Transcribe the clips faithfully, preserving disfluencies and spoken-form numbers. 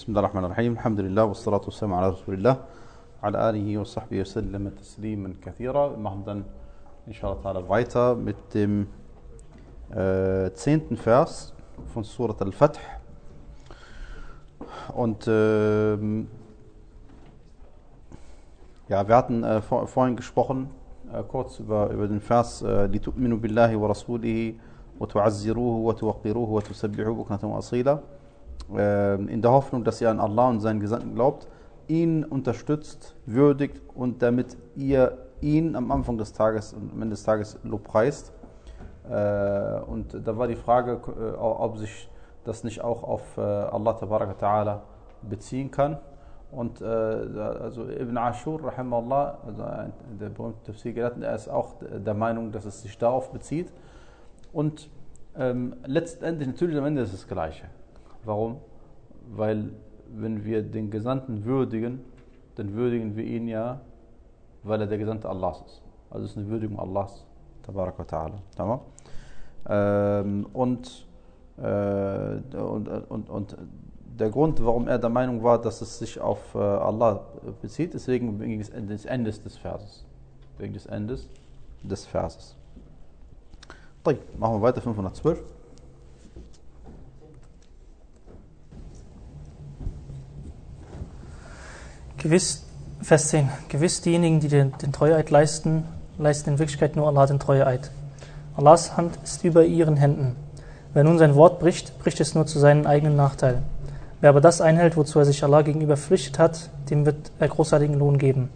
بسم الله الرحمن الرحيم الحمد لله والصلاة والسلام على رسول الله على آله وصحبه وسلم تسليما كثيرا. Wir machen dann inshallah ta'ala weiter mit dem äh, zehnten Vers von Surat al-Fath. Und äh, ja, wir hatten äh, vor, vorhin gesprochen, äh, kurz über, über den Vers لِتُؤْمِنُوا بِاللَّهِ وَرَسُولِهِ وَتُعَزِّرُوهُ وَتُوَقِّرُوهُ وَتُسَبِّحُوهُ بُكْرَةً وَأَصِيلًا, in der Hoffnung, dass ihr an Allah und seinen Gesandten glaubt, ihn unterstützt, würdigt und damit ihr ihn am Anfang des Tages und am Ende des Tages lobpreist. Und da war die Frage, ob sich das nicht auch auf Allah Tabaraka Ta'ala beziehen kann. Und also Ibn Ashur, rahimahullah, also der berühmte Tafsir-Gelehrte, er ist auch der Meinung, dass es sich darauf bezieht. Und ähm, letztendlich, natürlich am Ende ist es das Gleiche. Warum? Weil wenn wir den Gesandten würdigen, dann würdigen wir ihn ja, weil er der Gesandte Allahs ist. Also es ist eine Würdigung Allahs, Tabarak wa Ta'ala. Ähm, und, äh, und, und, und der Grund, warum er der Meinung war, dass es sich auf äh, Allah bezieht, ist wegen, wegen des, des Endes des Verses. Wegen des Endes des Verses. طيب, machen wir weiter, fünfhundertzwölf. Gewiss, Vers zehn. Gewiss diejenigen, die den, den Treueid leisten, leisten in Wirklichkeit nur Allah den Treueid. Allahs Hand ist über ihren Händen. Wer nun sein Wort bricht, bricht es nur zu seinem eigenen Nachteil. Wer aber das einhält, wozu er sich Allah gegenüber verpflichtet hat, dem wird er großartigen Lohn geben.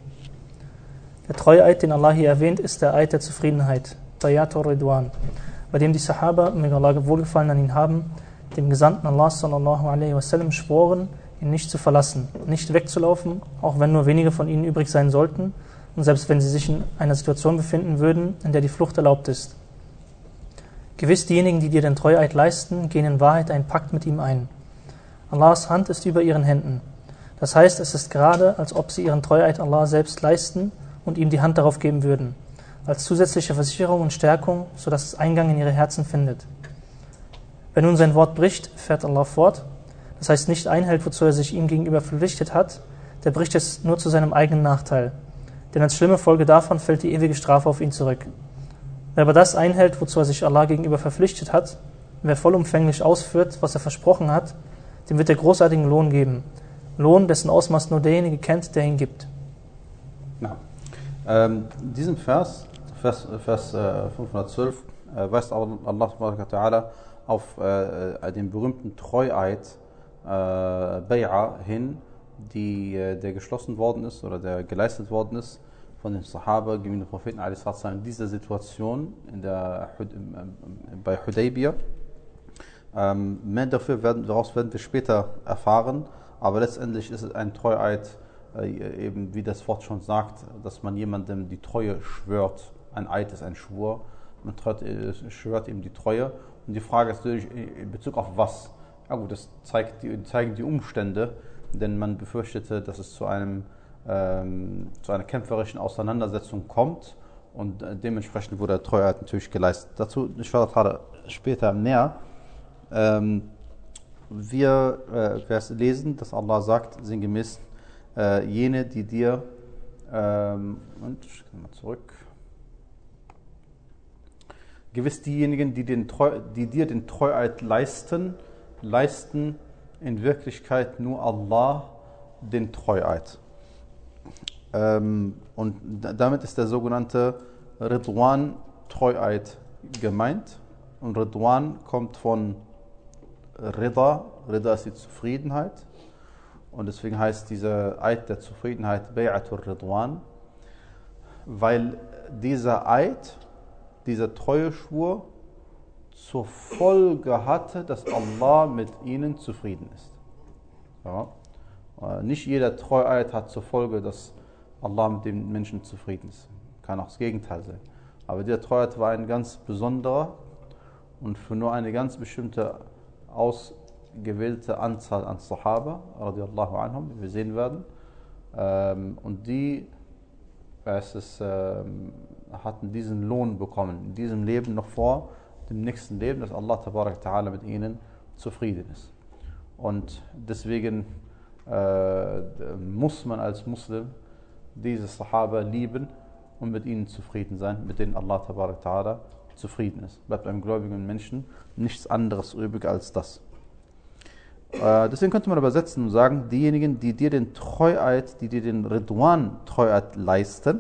Der Treueid, den Allah hier erwähnt, ist der Eid der Zufriedenheit, Bayatur Ridwan, bei dem die Sahaba, möge Allah wohlgefallen an ihn haben, dem Gesandten Allah sallallahu alaihi wasallam schworen, ihn nicht zu verlassen, nicht wegzulaufen, auch wenn nur wenige von ihnen übrig sein sollten und selbst wenn sie sich in einer Situation befinden würden, in der die Flucht erlaubt ist. Gewiss diejenigen, die dir den Treueid leisten, gehen in Wahrheit einen Pakt mit ihm ein. Allahs Hand ist über ihren Händen. Das heißt, es ist gerade, als ob sie ihren Treueid Allah selbst leisten und ihm die Hand darauf geben würden, als zusätzliche Versicherung und Stärkung, sodass es Eingang in ihre Herzen findet. Wer nun sein Wort bricht, fährt Allah fort, das heißt nicht einhält, wozu er sich ihm gegenüber verpflichtet hat, der bricht es nur zu seinem eigenen Nachteil. Denn als schlimme Folge davon fällt die ewige Strafe auf ihn zurück. Wer aber das einhält, wozu er sich Allah gegenüber verpflichtet hat, wer vollumfänglich ausführt, was er versprochen hat, dem wird er großartigen Lohn geben. Lohn, dessen Ausmaß nur derjenige kennt, der ihn gibt. Ja. Ähm, in diesem Vers, Vers, Vers äh, fünfhundertzwölf, äh, weist Allah Ta'ala auf äh, den berühmten Treueid äh, Bay'a hin, die, äh, der geschlossen worden ist oder der geleistet worden ist von den Sahaba gegen den Propheten in dieser Situation in der, bei Hudaybiyah. Ähm, mehr dafür werden, daraus werden wir später erfahren, aber letztendlich ist es ein Treueid, äh, eben wie das Wort schon sagt, dass man jemandem die Treue schwört. Ein Eid ist ein Schwur, man treut, äh, schwört ihm die Treue. Und die Frage ist natürlich in Bezug auf was? Ja gut, das zeigt die, zeigen die Umstände, denn man befürchtete, dass es zu einem ähm, zu einer kämpferischen Auseinandersetzung kommt und äh, dementsprechend wurde der Treueid natürlich geleistet. Dazu inshallah später näher. Ähm, wir äh, werden lesen, dass Allah sagt, sinngemäß, äh, jene, die dir ähm, und ich gehe mal zurück. Gewiss diejenigen, die, den Treu, die dir den Treueid leisten, leisten in Wirklichkeit nur Allah den Treueid. Ähm, und damit ist der sogenannte Ridwan Treueid gemeint. Und Ridwan kommt von Rida. Rida ist die Zufriedenheit. Und deswegen heißt dieser Eid der Zufriedenheit Bay'atur Ridwan, weil dieser Eid, dieser Treueschwur zur Folge hatte, dass Allah mit ihnen zufrieden ist. Ja. Nicht jeder Treueid hat zur Folge, dass Allah mit den Menschen zufrieden ist. Kann auch das Gegenteil sein. Aber dieser Treueid war ein ganz besonderer und für nur eine ganz bestimmte ausgewählte Anzahl an Sahaba, radiallahu anhum, wie wir sehen werden. Und die es ist, hatten diesen Lohn bekommen, in diesem Leben noch vor dem nächsten Leben, dass Allah Tabarak Ta'ala mit ihnen zufrieden ist. Und deswegen äh, muss man als Muslim diese Sahaba lieben und mit ihnen zufrieden sein, mit denen Allah Tabarak Ta'ala zufrieden ist. Bleibt einem gläubigen Menschen nichts anderes übrig als das. Äh, deswegen könnte man übersetzen und sagen, diejenigen, die dir den Treueid, die dir den Ridwan-Treueid leisten.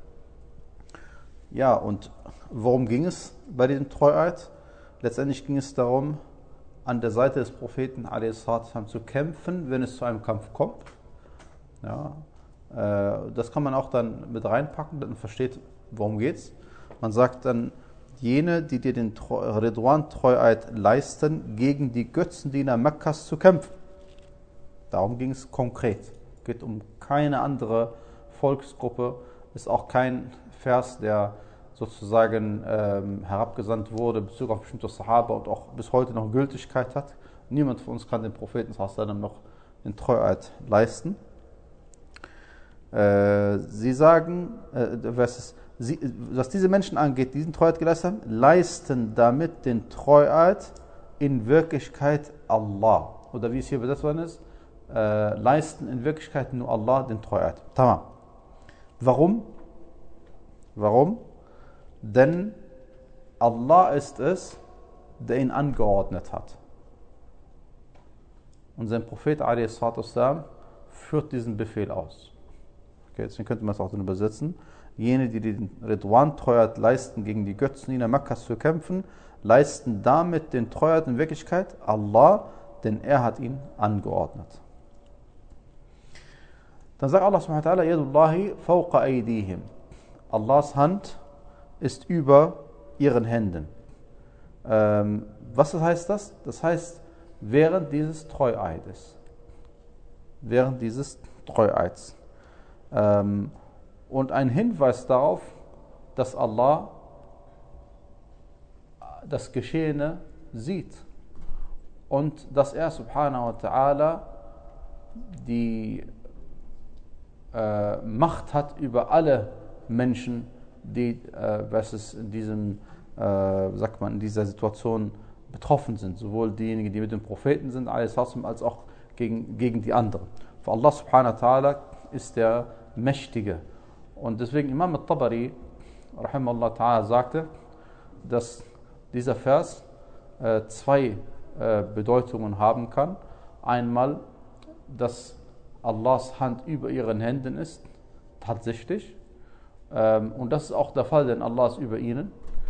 Ja, und worum ging es bei diesem Treueid? Letztendlich ging es darum, an der Seite des Propheten a s. zu kämpfen, wenn es zu einem Kampf kommt. Ja, äh, das kann man auch dann mit reinpacken, dann versteht, worum geht's. Man sagt dann, jene, die dir den Ridwan-Treueid leisten, gegen die Götzendiener Mekkas zu kämpfen. Darum ging es konkret. Es geht um keine andere Volksgruppe. Ist auch kein Vers, der sozusagen ähm, herabgesandt wurde in Bezug auf bestimmte Sahaba und auch bis heute noch Gültigkeit hat. Niemand von uns kann den Propheten sallam noch den Treueid leisten. Äh, sie sagen, äh, was, ist, sie, was diese Menschen angeht, die diesen Treueid geleistet haben, leisten damit den Treueid in Wirklichkeit Allah. Oder wie es hier übersetzt worden ist, äh, leisten in Wirklichkeit nur Allah den Treueid. Tamam. Warum? Warum? Denn Allah ist es, der ihn angeordnet hat. Und sein Prophet a s. führt diesen Befehl aus. Okay, deswegen könnte man es auch dann übersetzen. Jene, die den Ridwan-Treueid leisten, gegen die Götzendiener Mekkas zu kämpfen, leisten damit den Treueid in Wirklichkeit Allah, denn er hat ihn angeordnet. Dann sagt Allah subhanahu wa ta'ala, Yadullahi fawqa aydihim. Allahs Hand ist über ihren Händen. Ähm, was heißt das? Das heißt, während dieses Treueides. Während dieses Treueids. Ähm, und ein Hinweis darauf, dass Allah das Geschehene sieht und dass er subhanahu wa ta'ala die äh, Macht hat über alle Menschen, die äh, was es in diesem, äh, sagt man, in dieser Situation betroffen sind, sowohl diejenigen, die mit dem Propheten sind, als auch gegen, gegen die anderen. Für Allah subhanahu wa ta'ala ist der Mächtige. Und deswegen Imam al-Tabari, rahimahullah ta'ala, sagte, dass dieser Vers äh, zwei äh, Bedeutungen haben kann. Einmal, dass Allahs Hand über ihren Händen ist, tatsächlich. Ähm, und das ist auch der Fall, denn Allah ist über ihnen.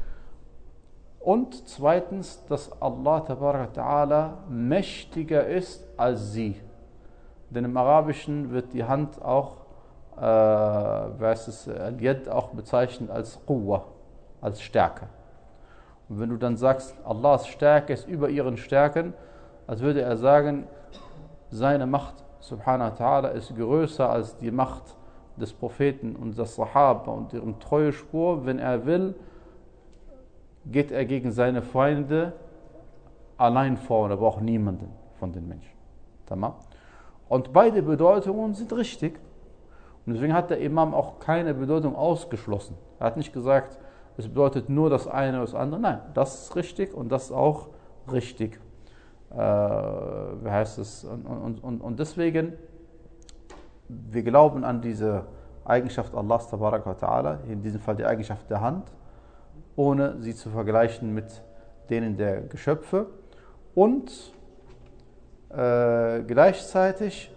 Und zweitens, dass Allah tabarak ta'ala mächtiger ist als sie. Denn im Arabischen wird die Hand auch, äh, was ist Al-Yad auch bezeichnet als Quwwa, als Stärke. Und wenn du dann sagst, Allahs Stärke ist über ihren Stärken, als würde er sagen, seine Macht subhanahu wa ta'ala ist größer als die Macht des Propheten und des Sahaba und ihrem Treuespur. Wenn er will, geht er gegen seine Freunde allein vor und er braucht niemanden von den Menschen. Tamam? Und beide Bedeutungen sind richtig. Und deswegen hat der Imam auch keine Bedeutung ausgeschlossen. Er hat nicht gesagt, es bedeutet nur das eine oder das andere. Nein, das ist richtig und das ist auch richtig. Äh, wie heißt es? Und, und, und, und deswegen, wir glauben an diese Eigenschaft Allahs tabaraka wa ta'ala, in diesem Fall die Eigenschaft der Hand, ohne sie zu vergleichen mit denen der Geschöpfe. Und äh, gleichzeitig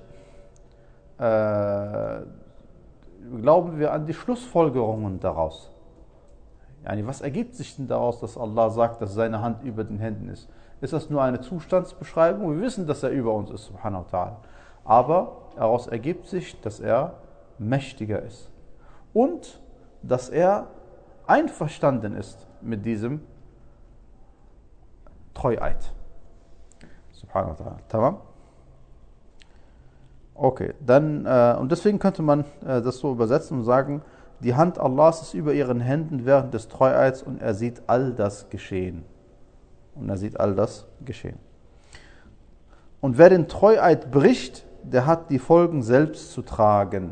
äh, glauben wir an die Schlussfolgerungen daraus. Yani, was ergibt sich denn daraus, dass Allah sagt, dass seine Hand über den Händen ist? Ist das nur eine Zustandsbeschreibung? Wir wissen, dass er über uns ist, subhanahu wa ta'ala. Aber daraus ergibt sich, dass er mächtiger ist. Und dass er einverstanden ist mit diesem Treueid. Subhanahu wa ta'ala. Tamam? Okay, dann, äh, und deswegen könnte man äh, das so übersetzen und sagen, die Hand Allahs ist über ihren Händen während des Treueids und er sieht all das geschehen. Und er sieht all das geschehen. Und wer den Treueid bricht, der hat die Folgen selbst zu tragen.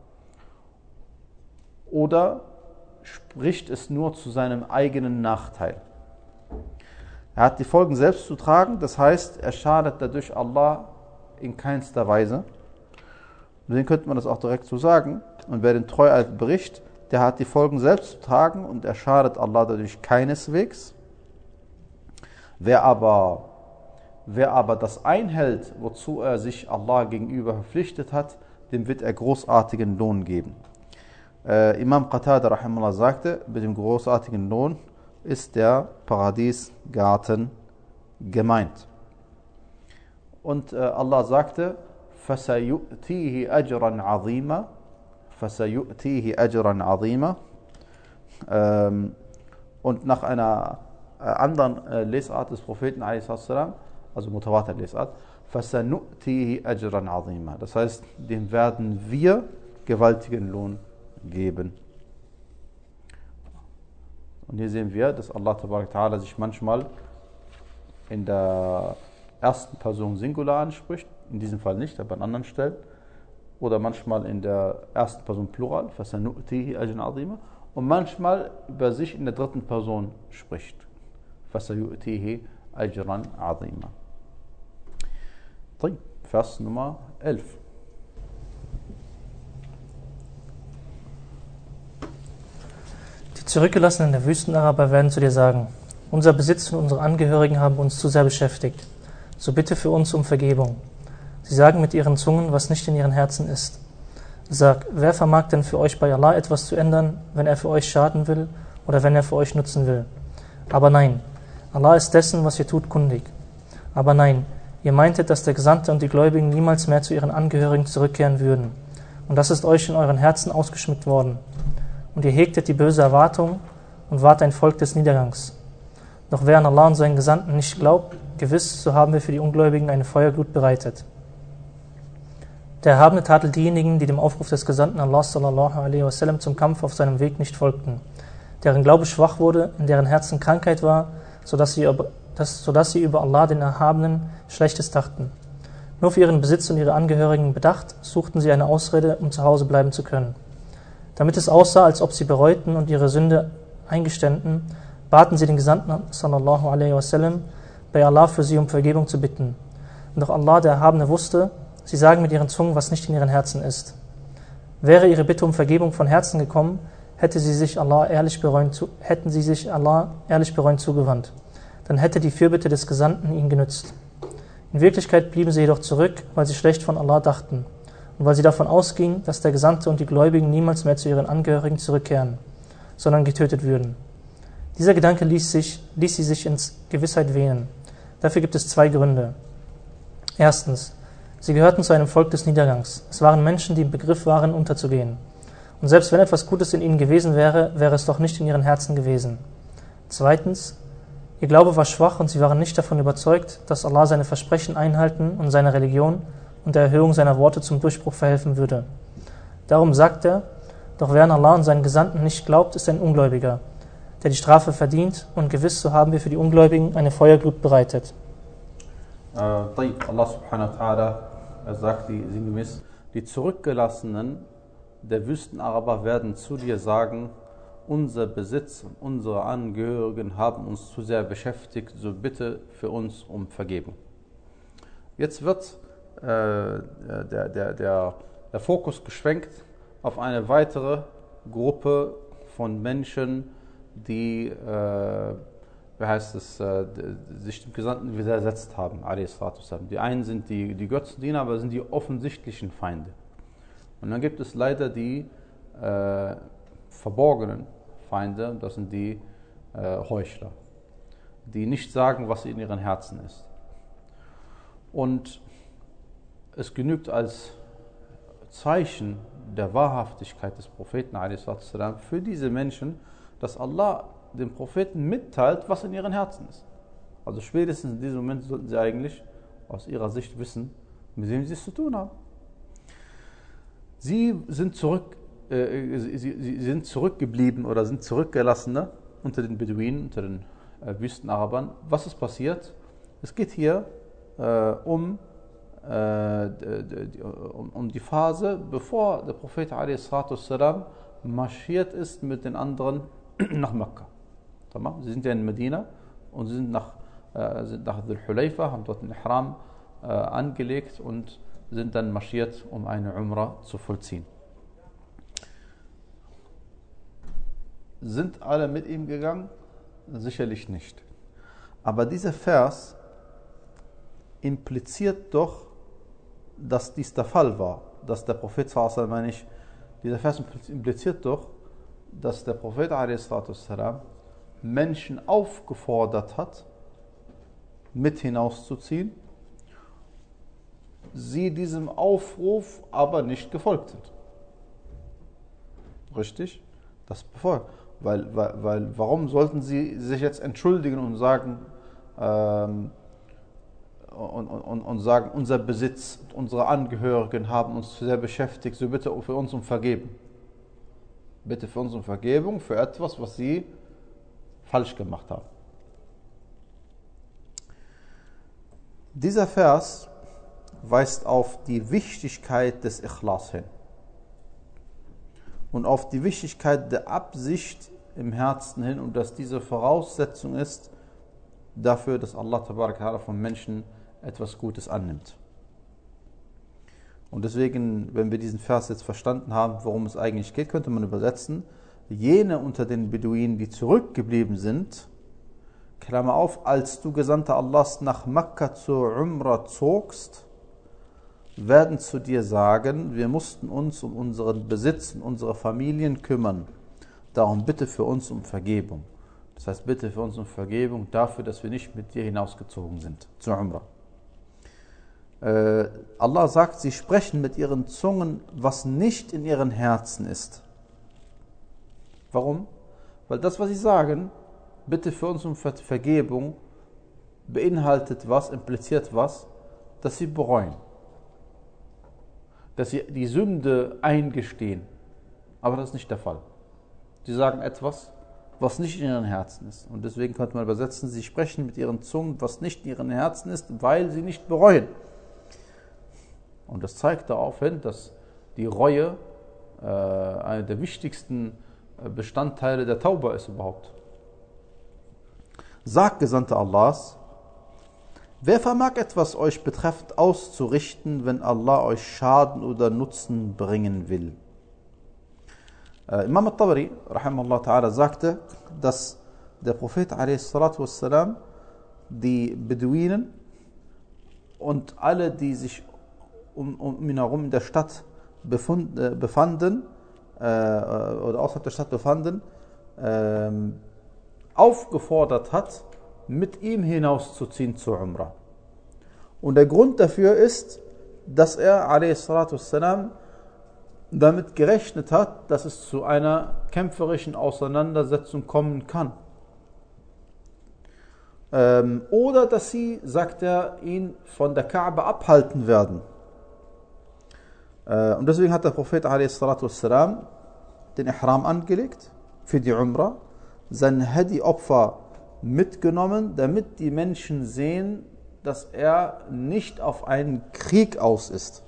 Oder spricht es nur zu seinem eigenen Nachteil. Er hat die Folgen selbst zu tragen, das heißt, er schadet dadurch Allah in keinster Weise. Deswegen könnte man das auch direkt so sagen. Und wer den Treueid bricht, der hat die Folgen selbst zu tragen und er schadet Allah dadurch keineswegs. Wer aber, wer aber das einhält, wozu er sich Allah gegenüber verpflichtet hat, dem wird er großartigen Lohn geben. Äh, Imam Qatada rahimahullah sagte, mit dem großartigen Lohn ist der Paradiesgarten gemeint. Und äh, Allah sagte, فَسَيُؤْتِيهِ أَجْرًا عَظِيمًا فَسَيُؤْتِيهِ أَجْرًا عَظِيمًا ähm, Und nach einer äh, anderen äh, Lesart des Propheten, also Mutawatir Lesart, فَسَنُؤْتِيهِ أَجْرًا عَظِيمًا. Das heißt, dem werden wir gewaltigen Lohn geben. Und hier sehen wir, dass Allah Tabarak Ta'ala sich manchmal in der ersten Person Singular anspricht, in diesem Fall nicht, aber an anderen Stellen, oder manchmal in der ersten Person Plural, فَسَنُؤْتِيهِ أَجْرًا عَظِيمًا, und manchmal über sich in der dritten Person spricht, فَسَيُؤْتِيهِ أَجْرًا عَظِيمًا. Vers Nummer elf. Die Zurückgelassenen der Wüstenaraber werden zu dir sagen, unser Besitz und unsere Angehörigen haben uns zu sehr beschäftigt, so bitte für uns um Vergebung. Sie sagen mit ihren Zungen, was nicht in ihren Herzen ist. Sag, wer vermag denn für euch bei Allah etwas zu ändern, wenn er für euch schaden will oder wenn er für euch nutzen will? Aber nein, Allah ist dessen, was ihr tut, kundig. Aber nein, ihr meintet, dass der Gesandte und die Gläubigen niemals mehr zu ihren Angehörigen zurückkehren würden. Und das ist euch in euren Herzen ausgeschmückt worden. Und ihr hegtet die böse Erwartung und wart ein Volk des Niedergangs. Doch wer an Allah und seinen Gesandten nicht glaubt, gewiss, so haben wir für die Ungläubigen eine Feuerglut bereitet. Der Erhabene tadelt diejenigen, die dem Aufruf des Gesandten Allah sallallahu alaihi wasallam zum Kampf auf seinem Weg nicht folgten, deren Glaube schwach wurde, in deren Herzen Krankheit war, sodass sie, das, sodass sie über Allah, den Erhabenen, Schlechtes dachten. Nur für ihren Besitz und ihre Angehörigen bedacht, suchten sie eine Ausrede, um zu Hause bleiben zu können. Damit es aussah, als ob sie bereuten und ihre Sünde eingeständen, baten sie den Gesandten sallallahu alaihi wasallam, bei Allah für sie um Vergebung zu bitten. Und doch Allah, der Erhabene, wusste, sie sagen mit ihren Zungen, was nicht in ihren Herzen ist. Wäre ihre Bitte um Vergebung von Herzen gekommen, hätte sie sich Allah ehrlich bereuen, hätten sie sich Allah ehrlich bereuend zugewandt. Dann hätte die Fürbitte des Gesandten ihnen genützt. In Wirklichkeit blieben sie jedoch zurück, weil sie schlecht von Allah dachten und weil sie davon ausgingen, dass der Gesandte und die Gläubigen niemals mehr zu ihren Angehörigen zurückkehren, sondern getötet würden. Dieser Gedanke ließ, sich, ließ sie sich ins Gewissheit wähnen. Dafür gibt es zwei Gründe. Erstens, sie gehörten zu einem Volk des Niedergangs. Es waren Menschen, die im Begriff waren, unterzugehen. Und selbst wenn etwas Gutes in ihnen gewesen wäre, wäre es doch nicht in ihren Herzen gewesen. Zweitens, ihr Glaube war schwach und sie waren nicht davon überzeugt, dass Allah seine Versprechen einhalten und seine Religion und der Erhöhung seiner Worte zum Durchbruch verhelfen würde. Darum sagt er, doch wer an Allah und seinen Gesandten nicht glaubt, ist ein Ungläubiger, der die Strafe verdient, und gewiss, so haben wir für die Ungläubigen eine Feuerglut bereitet. Uh, Allah subhanahu wa ta'ala, er sagt die, sinngemäß, die Zurückgelassenen der Wüstenaraber werden zu dir sagen, unser Besitz und unsere Angehörigen haben uns zu sehr beschäftigt, so bitte für uns um Vergebung. Jetzt wird äh, der, der, der, der Fokus geschwenkt auf eine weitere Gruppe von Menschen, die, äh, wie heißt es, äh, sich dem Gesandten widersetzt haben, die einen sind die, die Götzendiener, aber sind die offensichtlichen Feinde. Und dann gibt es leider die äh, verborgenen Feinde, das sind die äh, Heuchler, die nicht sagen, was in ihren Herzen ist. Und es genügt als Zeichen der Wahrhaftigkeit des Propheten für diese Menschen, dass Allah dem Propheten mitteilt, was in ihren Herzen ist. Also spätestens in diesem Moment sollten sie eigentlich aus ihrer Sicht wissen, mit wem sie es zu tun haben. Sie sind, zurück, äh, sie, sie sind zurückgeblieben oder sind Zurückgelassene unter den Beduinen, unter den äh, Wüstenarabern. Was ist passiert? Es geht hier äh, um, äh, die, die, um, um die Phase, bevor der Prophet a s. marschiert ist mit den anderen nach Mekka. Sie sind ja in Medina und sie sind nach, äh, sind nach Dhul Hulayfa, haben dort einen Ihram äh, angelegt und sind dann marschiert, um eine Umrah zu vollziehen. Sind alle mit ihm gegangen? Sicherlich nicht. Aber dieser Vers impliziert doch, dass dies der Fall war. Dass der Prophet, meine ich, dieser Vers impliziert doch, dass der Prophet Menschen aufgefordert hat, mit hinauszuziehen, sie diesem Aufruf aber nicht gefolgt sind. Richtig? Das befolgt. Weil, weil, weil, warum sollten sie sich jetzt entschuldigen und sagen, ähm, und, und, und sagen, unser Besitz, unsere Angehörigen haben uns sehr beschäftigt, so bitte für uns um Vergebung. Bitte für uns um Vergebung für etwas, was sie falsch gemacht haben. Dieser Vers weist auf die Wichtigkeit des Ikhlas hin und auf die Wichtigkeit der Absicht im Herzen hin und dass diese Voraussetzung ist dafür, dass Allah Tabaraka von Menschen etwas Gutes annimmt. Und deswegen, wenn wir diesen Vers jetzt verstanden haben, worum es eigentlich geht, könnte man übersetzen, jene unter den Beduinen, die zurückgeblieben sind, Klammer auf, als du Gesandter Allahs nach Mekka zur Umrah zogst, werden zu dir sagen, wir mussten uns um unseren Besitz und unsere Familien kümmern. Darum bitte für uns um Vergebung. Das heißt, bitte für uns um Vergebung dafür, dass wir nicht mit dir hinausgezogen sind zur Umrah. Äh, Allah sagt, sie sprechen mit ihren Zungen, was nicht in ihren Herzen ist. Warum? Weil das, was sie sagen, bitte für uns um Vergebung, beinhaltet was, impliziert was, dass sie bereuen. Dass sie die Sünde eingestehen. Aber das ist nicht der Fall. Sie sagen etwas, was nicht in ihren Herzen ist. Und deswegen könnte man übersetzen, sie sprechen mit ihren Zungen, was nicht in ihren Herzen ist, weil sie nicht bereuen. Und das zeigt darauf hin, dass die Reue äh, einer der wichtigsten Bestandteile der Tauba ist überhaupt. Sagt Gesandter Allahs, wer vermag etwas euch betreffend auszurichten, wenn Allah euch Schaden oder Nutzen bringen will? Äh, Imam al-Tabari, rahimahullah ta'ala, sagte, dass der Prophet a.s. die Beduinen und alle, die sich um, um ihn herum in der Stadt befund, äh, befanden, äh, oder außerhalb der Stadt befanden, äh, aufgefordert hat, mit ihm hinauszuziehen zur Umrah. Und der Grund dafür ist, dass er a.s. damit gerechnet hat, dass es zu einer kämpferischen Auseinandersetzung kommen kann. Ähm, oder dass sie, sagt er, ihn von der Kaaba abhalten werden. Äh, und deswegen hat der Prophet a.s. den Ihram angelegt für die Umrah, sein Hadi-Opfer mitgenommen, damit die Menschen sehen, dass er nicht auf einen Krieg aus ist.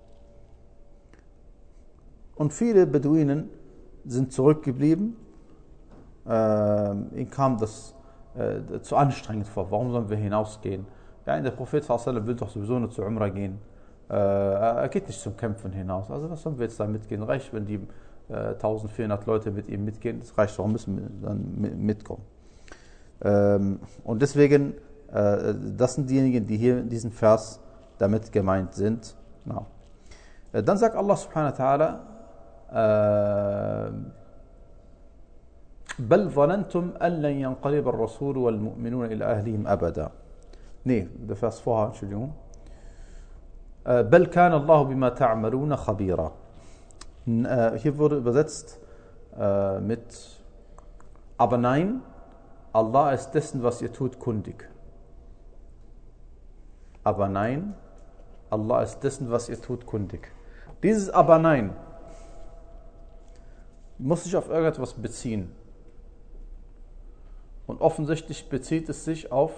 Und viele Beduinen sind zurückgeblieben. Äh, ihnen kam das äh, zu anstrengend vor. Warum sollen wir hinausgehen? Ja, der Prophet sallallahu alaihi wasallam will doch sowieso nur zur Umrah gehen. Äh, er geht nicht zum Kämpfen hinaus. Also was sollen wir jetzt da mitgehen? Reicht, wenn die äh, eintausendvierhundert Leute mit ihm mitgehen. Das reicht, warum müssen wir dann mitkommen? Ähm, und deswegen, äh, das sind diejenigen, die hier in diesem Vers damit gemeint sind. Ja. Äh, dann sagt Allah subhanahu wa ta'ala, بل ظننتم أن لن ينقلب الرسول والمؤمنون إلى أهلهم أبدا. Nee, der Vers vorher, Entschuldigung. بل كان الله بما تعملون خبيرا. Hier wurde übersetzt äh, mit aber nein, Allah ist dessen, was ihr tut, kundig. Aber nein, Allah ist dessen, was ihr tut, kundig. Dieses aber nein muss sich auf irgendetwas beziehen. Und offensichtlich bezieht es sich auf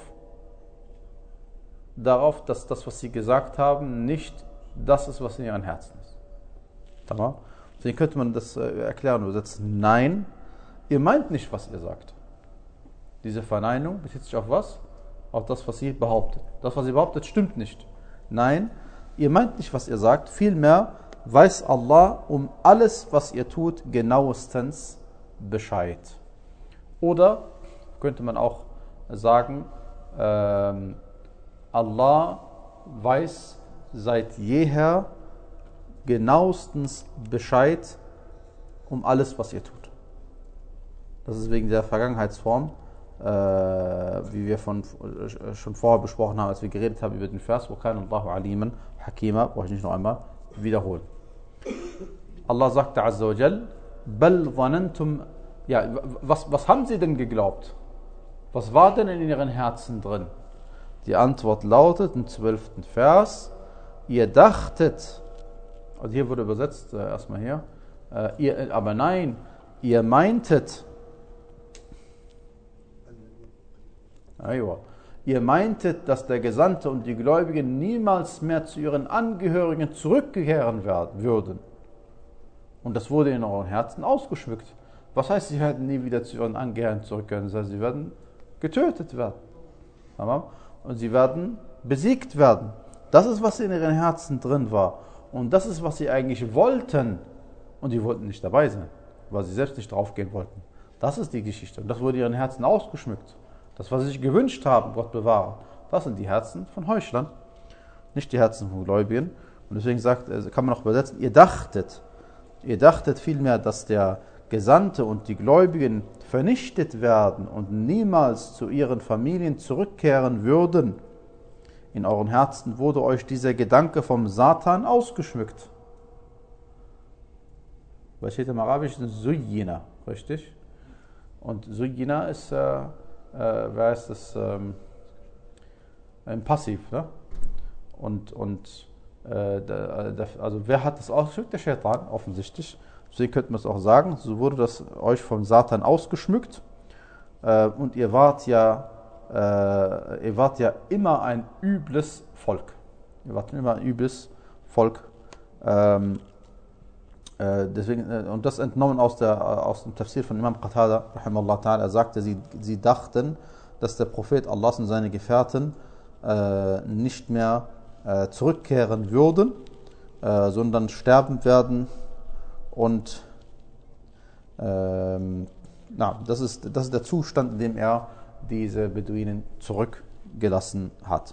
darauf, dass das, was sie gesagt haben, nicht das ist, was in ihren Herzen ist. Tamam? Deswegen könnte man das erklären und übersetzen. Nein, ihr meint nicht, was ihr sagt. Diese Verneinung bezieht sich auf was? Auf das, was sie behauptet. Das, was sie behauptet, stimmt nicht. Nein, ihr meint nicht, was ihr sagt, vielmehr weiß Allah um alles, was ihr tut, genauestens Bescheid. Oder könnte man auch sagen, ähm, Allah weiß seit jeher genauestens Bescheid um alles, was ihr tut. Das ist wegen der Vergangenheitsform, äh, wie wir von, äh, schon vorher besprochen haben, als wir geredet haben über den Vers, wo kein Allahu aliman hakima, brauche ich nicht noch einmal wiederholen. Allah sagte Azza wa Jal, bal dhanantum, ja, was, was haben sie denn geglaubt? Was war denn in ihren Herzen drin? Die Antwort lautet im zwölften Vers, ihr dachtet, also hier wurde übersetzt, äh, erstmal hier, äh, ihr, aber nein, ihr meintet, Aywa. Ihr meintet, dass der Gesandte und die Gläubigen niemals mehr zu ihren Angehörigen zurückkehren werden, würden. Und das wurde in euren Herzen ausgeschmückt. Was heißt, sie werden nie wieder zu ihren Angehörigen zurückkehren? Das heißt, sie werden getötet werden. Und sie werden besiegt werden. Das ist, was in ihren Herzen drin war. Und das ist, was sie eigentlich wollten. Und die wollten nicht dabei sein, weil sie selbst nicht draufgehen wollten. Das ist die Geschichte. Und das wurde in ihren Herzen ausgeschmückt. Das, was sie sich gewünscht haben, Gott bewahre, das sind die Herzen von Heuchlern, nicht die Herzen von Gläubigen. Und deswegen sagt, kann man auch übersetzen, ihr dachtet, ihr dachtet vielmehr, dass der Gesandte und die Gläubigen vernichtet werden und niemals zu ihren Familien zurückkehren würden. In euren Herzen wurde euch dieser Gedanke vom Satan ausgeschmückt. Was steht im Arabischen? Zuyyina, richtig? Und Zuyyina ist... Äh, Äh, wer ist das? Ähm, ein Passiv, ne? Und, und äh, der, der, also wer hat das ausgeschmückt? Der Shaitan, offensichtlich. Deswegen könnte man es auch sagen, so wurde das euch vom Satan ausgeschmückt. Äh, und ihr wart ja, äh, ihr wart ja immer ein übles Volk. Ihr wart immer ein übles Volk. Ähm, Deswegen, und das entnommen aus, der, aus dem Tafsir von Imam Qatada, rahimahullah ta'ala, er sagte, sie, sie dachten, dass der Prophet Allahs und seine Gefährten äh, nicht mehr äh, zurückkehren würden, äh, sondern sterben werden. Und ähm, na, das, ist, das ist der Zustand, in dem er diese Beduinen zurückgelassen hat.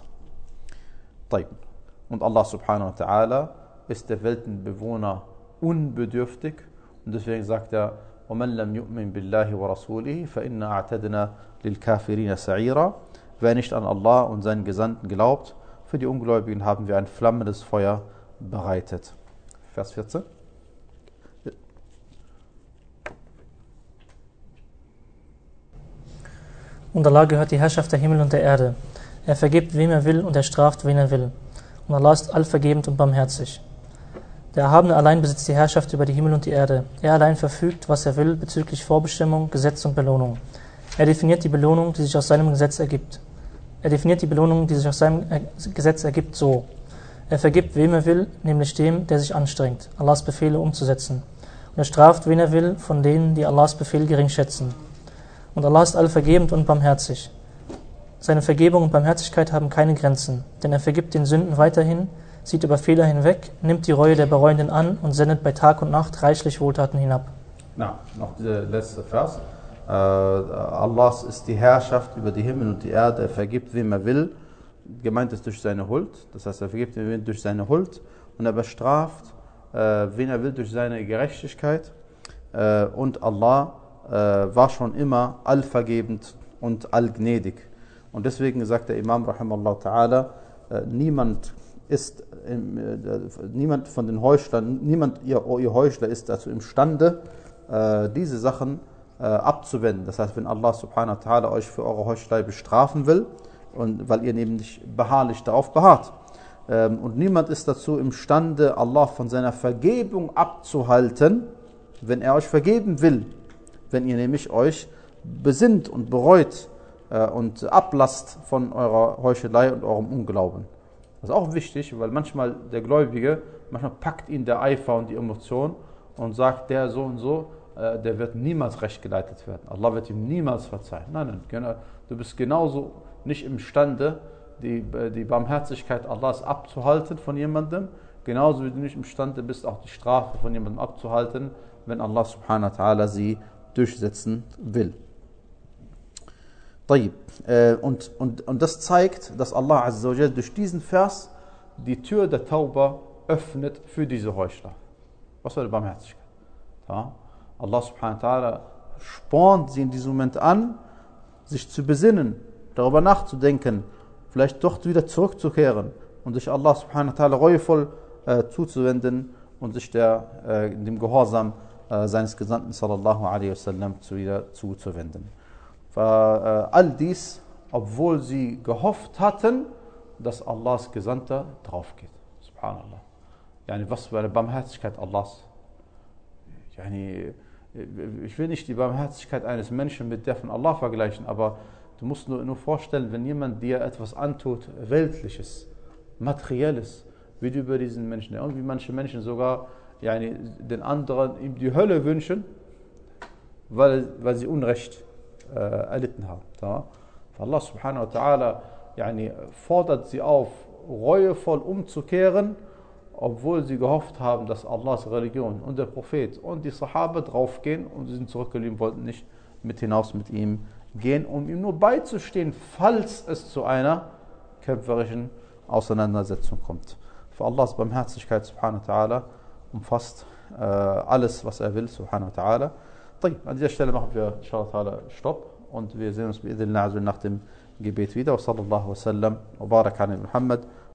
Und Allah subhanahu wa ta'ala ist der Weltenbewohner unbedürftig, und deswegen sagt er, وَمَنْ لَمْ يُؤْمِنْ بِاللَّهِ وَرَسُولِهِ فَإِنَّا أَعْتَدْنَا لِلْكَافِرِينَ سَعِيرًا. Wer nicht an Allah und seinen Gesandten glaubt, für die Ungläubigen haben wir ein flammendes Feuer bereitet. Vers vierzehn. Und Allah gehört die Herrschaft der Himmel und der Erde. Er vergibt, wem er will, und er straft, wen er will. Und Allah ist allvergebend und barmherzig. Der Erhabene allein besitzt die Herrschaft über die Himmel und die Erde. Er allein verfügt, was er will, bezüglich Vorbestimmung, Gesetz und Belohnung. Er definiert die Belohnung, die sich aus seinem Gesetz ergibt. Er definiert die Belohnung, die sich aus seinem Gesetz ergibt, so. Er vergibt, wem er will, nämlich dem, der sich anstrengt, Allahs Befehle umzusetzen. Und er straft, wen er will, von denen, die Allahs Befehl gering schätzen. Und Allah ist allvergebend und barmherzig. Seine Vergebung und Barmherzigkeit haben keine Grenzen, denn er vergibt den Sünden weiterhin, sieht über Fehler hinweg, nimmt die Reue der Bereuenden an und sendet bei Tag und Nacht reichlich Wohltaten hinab. Na, noch der letzte Vers. Äh, Allahs ist die Herrschaft über die Himmel und die Erde. Er vergibt, wem er will. Gemeint ist durch seine Huld. Das heißt, er vergibt, wem er will, durch seine Huld. Und er bestraft, äh, wen er will, durch seine Gerechtigkeit. Äh, und Allah äh, war schon immer allvergebend und allgnädig. Und deswegen sagt der Imam, rahimallahu ta'ala, äh, niemand ist äh, niemand von den Heuchlern, niemand, ihr, ihr Heuchler ist dazu imstande, äh, diese Sachen äh, abzuwenden. Das heißt, wenn Allah subhanahu wa ta'ala euch für eure Heuchelei bestrafen will, und weil ihr nämlich beharrlich darauf beharrt. Ähm, und niemand ist dazu imstande, Allah von seiner Vergebung abzuhalten, wenn er euch vergeben will. Wenn ihr nämlich euch besinnt und bereut äh, und ablasst von eurer Heuchelei und eurem Unglauben. Das ist auch wichtig, weil manchmal der Gläubige, manchmal packt ihn der Eifer und die Emotion und sagt, der so und so, äh, der wird niemals recht geleitet werden. Allah wird ihm niemals verzeihen. Nein, nein, du bist genauso nicht imstande, die, die Barmherzigkeit Allahs abzuhalten von jemandem, genauso wie du nicht imstande bist, auch die Strafe von jemandem abzuhalten, wenn Allah subhanahu wa ta'ala sie durchsetzen will. Und, und, und das zeigt, dass Allah azza wa jalla durch diesen Vers die Tür der Tauba öffnet für diese Heuchler. Was war die Barmherzigkeit? Ja? Allah subhanahu wa ta'ala spornt sie in diesem Moment an, sich zu besinnen, darüber nachzudenken, vielleicht doch wieder zurückzukehren und sich Allah subhanahu wa ta'ala reuevoll äh, zuzuwenden und sich der, äh, dem Gehorsam äh, seines Gesandten sallallahu alaihi wasallam zu, wieder zuzuwenden. Äh, all dies, obwohl sie gehofft hatten, dass Allahs Gesandter drauf geht. Subhanallah. Yani, was für eine Barmherzigkeit Allahs. Yani, ich will nicht die Barmherzigkeit eines Menschen mit der von Allah vergleichen, aber du musst nur, nur vorstellen, wenn jemand dir etwas antut, Weltliches, Materielles, wie du über diesen Menschen, und wie manche Menschen sogar yani, den anderen ihm die Hölle wünschen, weil, weil sie Unrecht äh, erlitten haben. Ja? Allah subhanahu wa ta'ala yani, fordert sie auf, reuevoll umzukehren, obwohl sie gehofft haben, dass Allahs Religion und der Prophet und die Sahaba draufgehen und sie sind zurückgeblieben, wollten nicht mit hinaus mit ihm gehen, um ihm nur beizustehen, falls es zu einer kämpferischen Auseinandersetzung kommt. Für Allahs Barmherzigkeit subhanahu wa ta'ala umfasst äh, alles, was er will, subhanahu wa ta'ala. An dieser Stelle machen wir inshallah Stopp und wir sehen uns nach dem Gebet wieder. Wa sallallahu wa sallam wa barak ala Muhammad